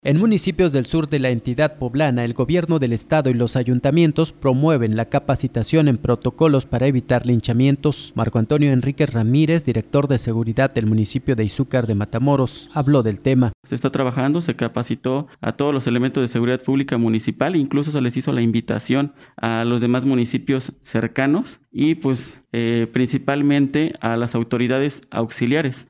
En municipios del sur de la entidad poblana, el gobierno del estado y los ayuntamientos promueven la capacitación en protocolos para evitar linchamientos. Marco Antonio Enríquez Ramírez, director de seguridad del municipio de Izúcar de Matamoros, habló del tema. Se está trabajando, se capacitó a todos los elementos de seguridad pública municipal, incluso se les hizo la invitación a los demás municipios cercanos y principalmente a las autoridades auxiliares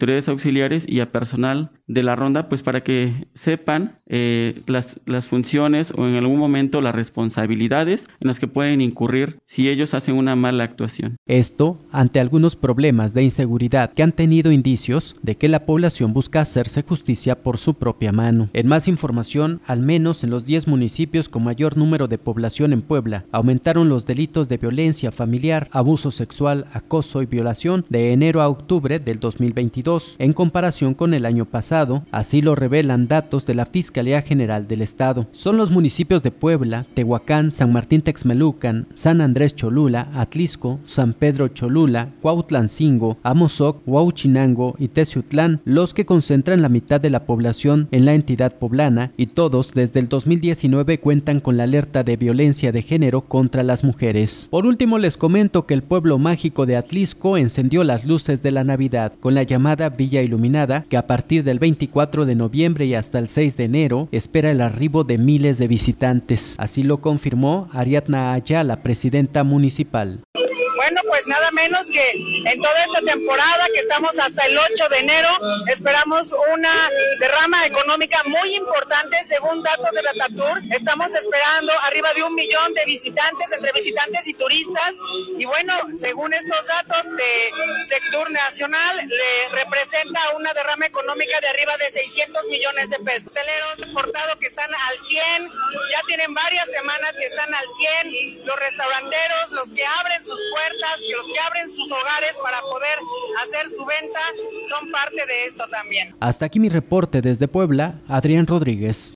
y a personal de la ronda, pues para que sepan las funciones o en algún momento las responsabilidades en las que pueden incurrir si ellos hacen una mala actuación. Esto ante algunos problemas de inseguridad que han tenido indicios de que la población busca hacerse justicia por su propia mano. En más información, al menos en los 10 municipios con mayor número de población en Puebla, aumentaron los delitos de violencia familiar, abuso sexual, acoso y violación de enero a octubre del 2022, en comparación con el año pasado, así lo revelan datos de la Fiscalía General del Estado. Son los municipios de Puebla, Tehuacán, San Martín Texmelucan, San Andrés Cholula, Atlisco, San Pedro Cholula, Cuautlancingo, Amozoc, Huauchinango y Teciutlán los que concentran la mitad de la población en la entidad poblana, y todos desde el 2019 cuentan con la alerta de violencia de género contra las mujeres. Por último, les comento que el pueblo mágico de Atlisco encendió las luces de la Navidad con la llamada Villa Iluminada, que a partir del 24 de noviembre y hasta el 6 de enero espera el arribo de miles de visitantes. Así lo confirmó Ariadna Ayala, presidenta municipal. Bueno, pues nada menos que en toda esta temporada que estamos hasta el 8 de enero, esperamos una derrama económica muy importante. Según datos de la TATUR, estamos esperando arriba de 1 millón de visitantes, entre visitantes y turistas. Y bueno, según estos datos de Sectur Nacional, le representa una derrama económica de arriba de 600 millones de pesos. Hoteleros reportado que están al 100, ya tienen varias semanas que están al 100, los restauranteros, los que abren sus puertas, los que abren sus hogares para poder hacer su venta, son parte de esto también. Hasta aquí mi reporte desde Puebla, Adrián Rodríguez.